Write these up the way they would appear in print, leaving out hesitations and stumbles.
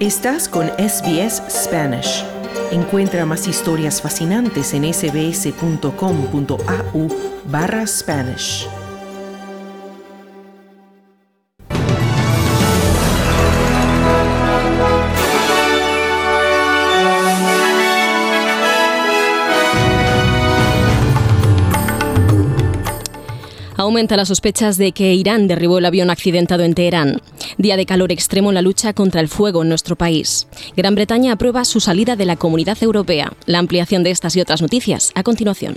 Estás con SBS Spanish. Encuentra más historias fascinantes en sbs.com.au/Spanish. Aumenta las sospechas de que Irán derribó el avión accidentado en Teherán. Día de calor extremo en la lucha contra el fuego en nuestro país. Gran Bretaña aprueba su salida de la Comunidad Europea. La ampliación de estas y otras noticias a continuación.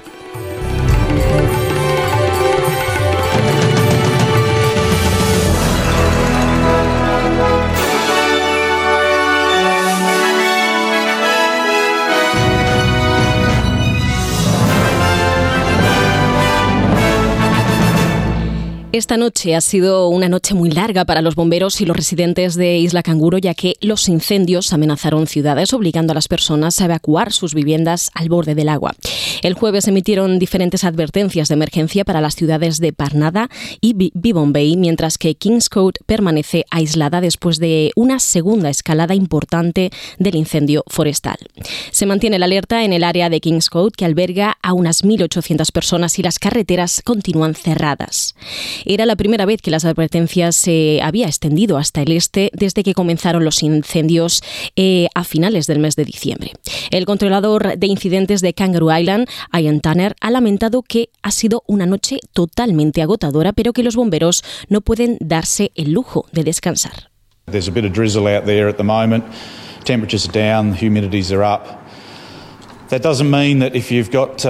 Esta noche ha sido una noche muy larga para los bomberos y los residentes de Isla Canguro, ya que los incendios amenazaron ciudades, obligando a las personas a evacuar sus viviendas al borde del agua. El jueves emitieron diferentes advertencias de emergencia para las ciudades de Parnada y Beebon Bay, mientras que Kingscote permanece aislada después de una segunda escalada importante del incendio forestal. Se mantiene la alerta en el área de Kingscote, que alberga a unas 1.800 personas, y las carreteras continúan cerradas. Era la primera vez que las advertencias se había extendido hasta el este desde que comenzaron los incendios a finales del mes de diciembre. El controlador de incidentes de Kangaroo Island, Ian Tanner, ha lamentado que ha sido una noche totalmente agotadora, pero que los bomberos no pueden darse el lujo de descansar. There's a bit of drizzle out there at the moment. Temperatures are down, humidities are up. That doesn't mean that if you've got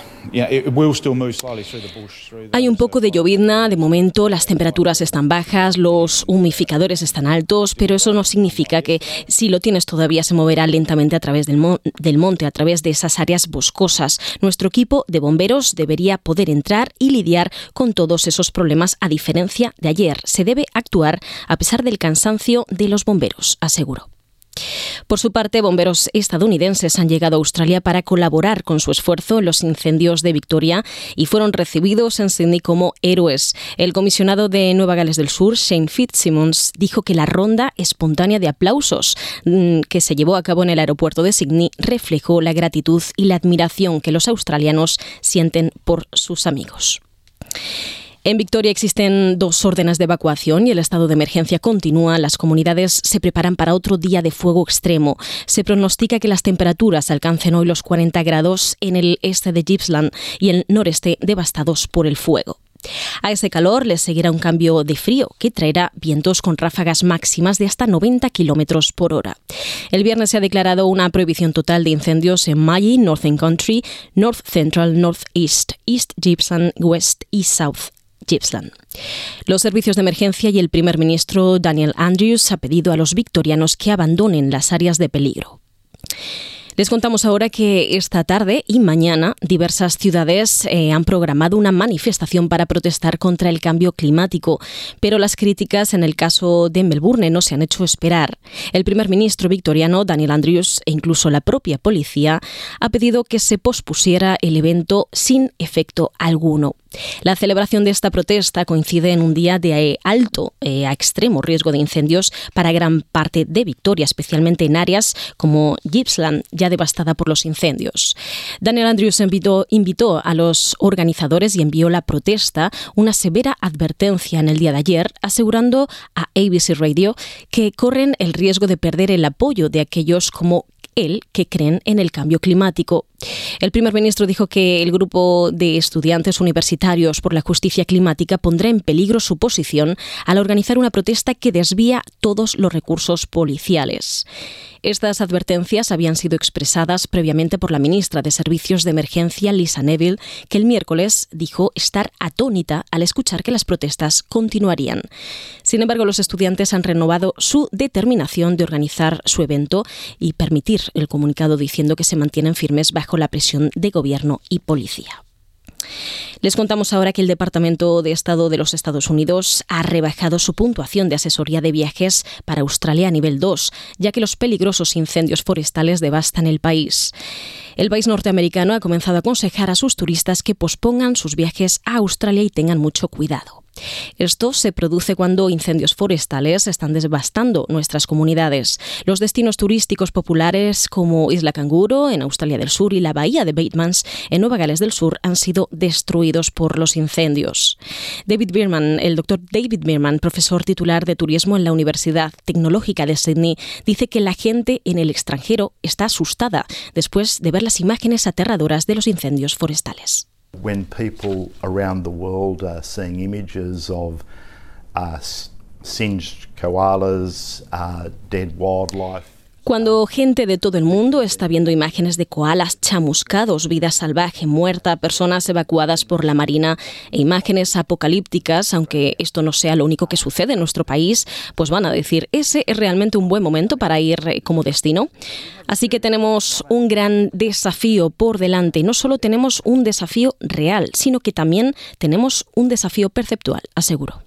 Hay un poco de llovizna de momento, las temperaturas están bajas, los humidificadores están altos, pero eso no significa que si lo tienes todavía se moverá lentamente a través del monte, a través de esas áreas boscosas. Nuestro equipo de bomberos debería poder entrar y lidiar con todos esos problemas a diferencia de ayer. Se debe actuar a pesar del cansancio de los bomberos, aseguró. Por su parte, bomberos estadounidenses han llegado a Australia para colaborar con su esfuerzo en los incendios de Victoria y fueron recibidos en Sydney como héroes. El comisionado de Nueva Gales del Sur, Shane Fitzsimmons, dijo que la ronda espontánea de aplausos que se llevó a cabo en el aeropuerto de Sydney reflejó la gratitud y la admiración que los australianos sienten por sus amigos. En Victoria existen 2 órdenes de evacuación y el estado de emergencia continúa. Las comunidades se preparan para otro día de fuego extremo. Se pronostica que las temperaturas alcancen hoy los 40 grados en el este de Gippsland y el noreste, devastados por el fuego. A ese calor le seguirá un cambio de frío que traerá vientos con ráfagas máximas de hasta 90 kilómetros por hora. El viernes se ha declarado una prohibición total de incendios en Magee, Northern Country, North Central, North East, East Gippsland, West y South Gippsland. Los servicios de emergencia y el primer ministro Daniel Andrews ha pedido a los victorianos que abandonen las áreas de peligro. Les contamos ahora que esta tarde y mañana diversas ciudades han programado una manifestación para protestar contra el cambio climático, pero las críticas en el caso de Melbourne no se han hecho esperar. El primer ministro victoriano Daniel Andrews e incluso la propia policía ha pedido que se pospusiera el evento sin efecto alguno. La celebración de esta protesta coincide en un día de alto a extremo riesgo de incendios para gran parte de Victoria, especialmente en áreas como Gippsland, ya devastada por los incendios. Daniel Andrews invitó a los organizadores y envió la protesta una severa advertencia en el día de ayer, asegurando a ABC Radio que corren el riesgo de perder el apoyo de aquellos como él que creen en el cambio climático. El primer ministro dijo que el grupo de estudiantes universitarios por la justicia climática pondrá en peligro su posición al organizar una protesta que desvía todos los recursos policiales. Estas advertencias habían sido expresadas previamente por la ministra de Servicios de Emergencia, Lisa Neville, que el miércoles dijo estar atónita al escuchar que las protestas continuarían. Sin embargo, los estudiantes han renovado su determinación de organizar su evento y permitir el comunicado diciendo que se mantienen firmes bajo la presión de gobierno y policía. Les contamos ahora que el Departamento de Estado de los Estados Unidos ha rebajado su puntuación de asesoría de viajes para Australia a nivel 2, ya que los peligrosos incendios forestales devastan el país. El país norteamericano ha comenzado a aconsejar a sus turistas que pospongan sus viajes a Australia y tengan mucho cuidado. Esto se produce cuando incendios forestales están devastando nuestras comunidades. Los destinos turísticos populares como Isla Canguro, en Australia del Sur, y la bahía de Batemans, en Nueva Gales del Sur, han sido destruidos por los incendios. El doctor David Bierman, profesor titular de turismo en la Universidad Tecnológica de Sydney, dice que la gente en el extranjero está asustada después de ver las imágenes aterradoras de los incendios forestales. When people around the world are seeing images of singed koalas, dead wildlife. Cuando gente de todo el mundo está viendo imágenes de koalas chamuscados, vida salvaje muerta, personas evacuadas por la marina e imágenes apocalípticas, aunque esto no sea lo único que sucede en nuestro país, pues van a decir, ¿ese es realmente un buen momento para ir como destino? Así que tenemos un gran desafío por delante. No solo tenemos un desafío real, sino que también tenemos un desafío perceptual, aseguró.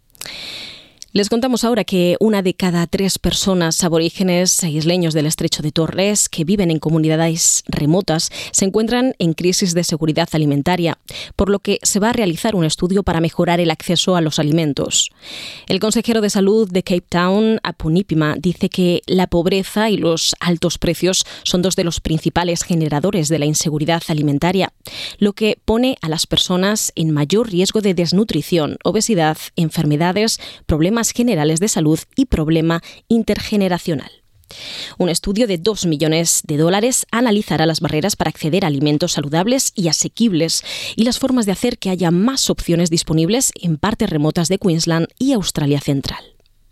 Les contamos ahora que 1 de cada 3 personas aborígenes e isleños del Estrecho de Torres que viven en comunidades remotas se encuentran en crisis de seguridad alimentaria, por lo que se va a realizar un estudio para mejorar el acceso a los alimentos. El consejero de salud de Cape Town, Apunipima, dice que la pobreza y los altos precios son 2 de los principales generadores de la inseguridad alimentaria, lo que pone a las personas en mayor riesgo de desnutrición, obesidad, enfermedades, problemas generales de salud y problema intergeneracional. Un estudio de $2 millones analizará las barreras para acceder a alimentos saludables y asequibles y las formas de hacer que haya más opciones disponibles en partes remotas de Queensland y Australia Central.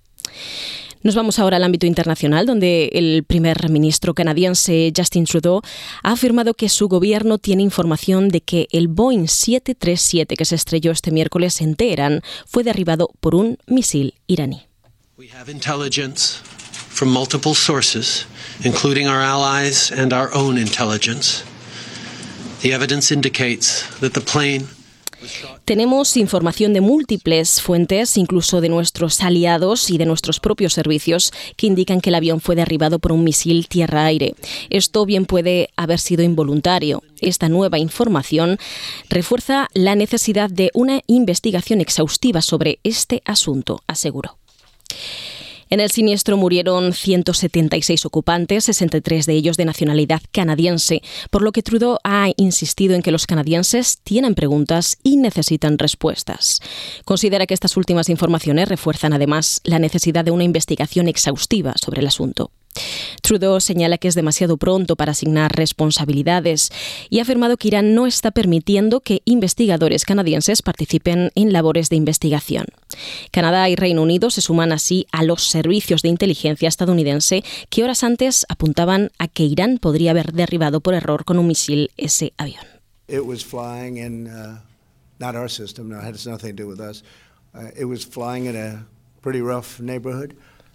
Nos vamos ahora al ámbito internacional, donde el primer ministro canadiense Justin Trudeau ha afirmado que su gobierno tiene información de que el Boeing 737 que se estrelló este miércoles en Teherán fue derribado por un misil iraní. We have intelligence from multiple sources, including our allies and our own intelligence. The evidence indicates that the plane Tenemos información de múltiples fuentes, incluso de nuestros aliados y de nuestros propios servicios, que indican que el avión fue derribado por un misil tierra-aire. Esto bien puede haber sido involuntario. Esta nueva información refuerza la necesidad de una investigación exhaustiva sobre este asunto, aseguró. En el siniestro murieron 176 ocupantes, 63 de ellos de nacionalidad canadiense, por lo que Trudeau ha insistido en que los canadienses tienen preguntas y necesitan respuestas. Considera que estas últimas informaciones refuerzan además la necesidad de una investigación exhaustiva sobre el asunto. Trudeau señala que es demasiado pronto para asignar responsabilidades y ha afirmado que Irán no está permitiendo que investigadores canadienses participen en labores de investigación. Canadá y Reino Unido se suman así a los servicios de inteligencia estadounidense que horas antes apuntaban a que Irán podría haber derribado por error con un misil ese avión. It was flying in not our system, no, it has nothing to do with us. It was flying in a pretty rough neighborhood.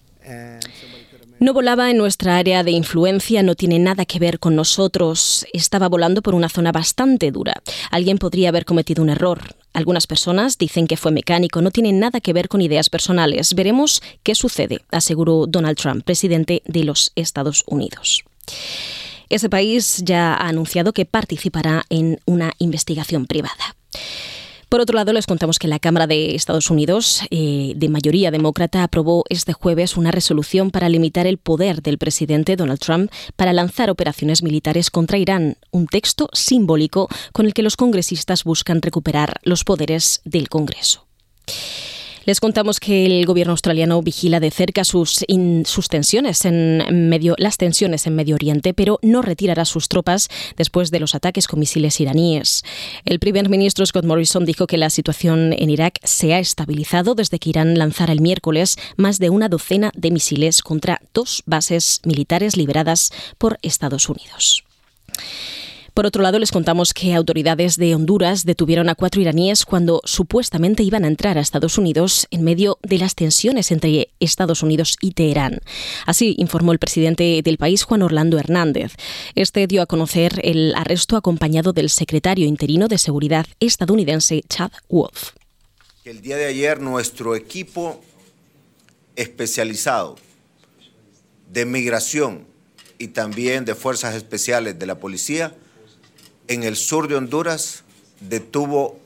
No volaba en nuestra área de influencia, no tiene nada que ver con nosotros. Estaba volando por una zona bastante dura. Alguien podría haber cometido un error. Algunas personas dicen que fue mecánico, no tiene nada que ver con ideas personales. Veremos qué sucede, aseguró Donald Trump, presidente de los Estados Unidos. Ese país ya ha anunciado que participará en una investigación privada. Por otro lado, les contamos que la Cámara de Estados Unidos, de mayoría demócrata, aprobó este jueves una resolución para limitar el poder del presidente Donald Trump para lanzar operaciones militares contra Irán, un texto simbólico con el que los congresistas buscan recuperar los poderes del Congreso. Les contamos que el gobierno australiano vigila de cerca las tensiones en Medio Oriente, pero no retirará sus tropas después de los ataques con misiles iraníes. El primer ministro Scott Morrison dijo que la situación en Irak se ha estabilizado desde que Irán lanzara el miércoles más de una docena de misiles contra 2 bases militares liberadas por Estados Unidos. Por otro lado, les contamos que autoridades de Honduras detuvieron a 4 iraníes cuando supuestamente iban a entrar a Estados Unidos en medio de las tensiones entre Estados Unidos y Teherán. Así informó el presidente del país, Juan Orlando Hernández. Este dio a conocer el arresto acompañado del secretario interino de Seguridad estadounidense, Chad Wolf. El día de ayer nuestro equipo especializado de migración y también de fuerzas especiales de la policía en el sur de Honduras detuvo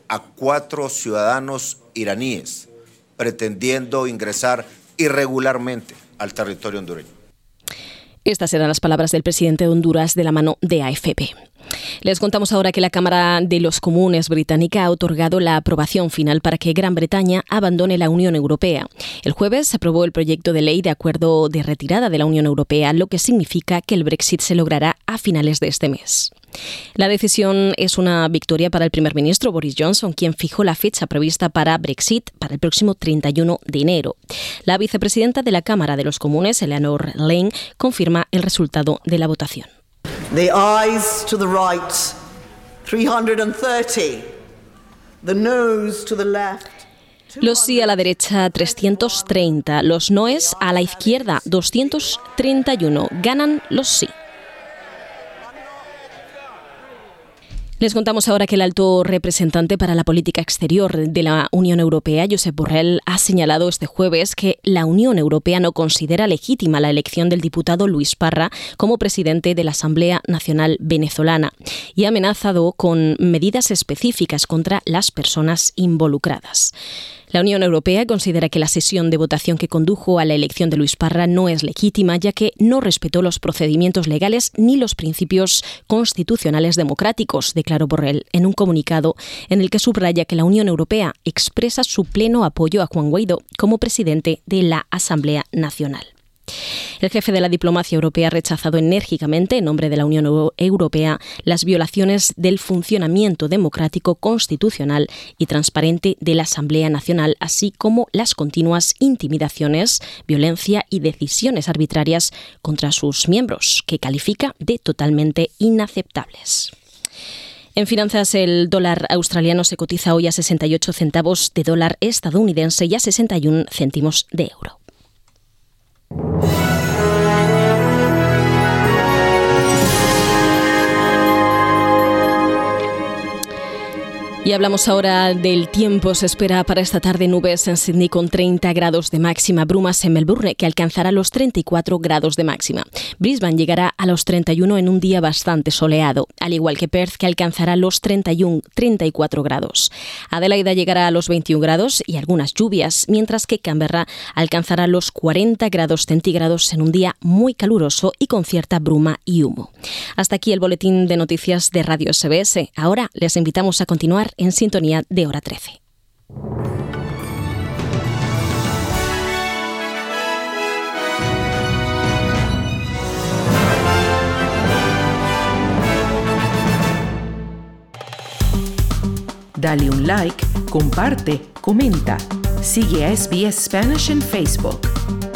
a 4 ciudadanos iraníes pretendiendo ingresar irregularmente al territorio hondureño. Estas eran las palabras del presidente de Honduras de la mano de AFP. Les contamos ahora que la Cámara de los Comunes británica ha otorgado la aprobación final para que Gran Bretaña abandone la Unión Europea. El jueves se aprobó el proyecto de ley de acuerdo de retirada de la Unión Europea, lo que significa que el Brexit se logrará a finales de este mes. La decisión es una victoria para el primer ministro Boris Johnson, quien fijó la fecha prevista para Brexit para el próximo 31 de enero. La vicepresidenta de la Cámara de los Comunes, Eleanor Lane, confirma el resultado de la votación. The ayes to the right, 330. The noes to the left. Los sí a la derecha, 330. Los noes a la izquierda, 231. Ganan los sí. Les contamos ahora que el alto representante para la política exterior de la Unión Europea, Josep Borrell, ha señalado este jueves que la Unión Europea no considera legítima la elección del diputado Luis Parra como presidente de la Asamblea Nacional Venezolana y ha amenazado con medidas específicas contra las personas involucradas. La Unión Europea considera que la sesión de votación que condujo a la elección de Luis Parra no es legítima, ya que no respetó los procedimientos legales ni los principios constitucionales democráticos, declaró Borrell en un comunicado en el que subraya que la Unión Europea expresa su pleno apoyo a Juan Guaidó como presidente de la Asamblea Nacional. El jefe de la diplomacia europea ha rechazado enérgicamente, en nombre de la Unión Europea, las violaciones del funcionamiento democrático, constitucional y transparente de la Asamblea Nacional, así como las continuas intimidaciones, violencia y decisiones arbitrarias contra sus miembros, que califica de totalmente inaceptables. En finanzas, el dólar australiano se cotiza hoy a 68 centavos de dólar estadounidense y a 61 céntimos de euro. Y hablamos ahora del tiempo. Se espera para esta tarde nubes en Sydney con 30 grados de máxima, brumas en Melbourne que alcanzará los 34 grados de máxima. Brisbane llegará a los 31 en un día bastante soleado, al igual que Perth que alcanzará los 34 grados. Adelaida llegará a los 21 grados y algunas lluvias, mientras que Canberra alcanzará los 40 grados centígrados en un día muy caluroso y con cierta bruma y humo. Hasta aquí el boletín de noticias de Radio SBS. Ahora les invitamos a continuar en sintonía de Hora 13. Dale un like, comparte, comenta. Sigue a SBS Spanish en Facebook.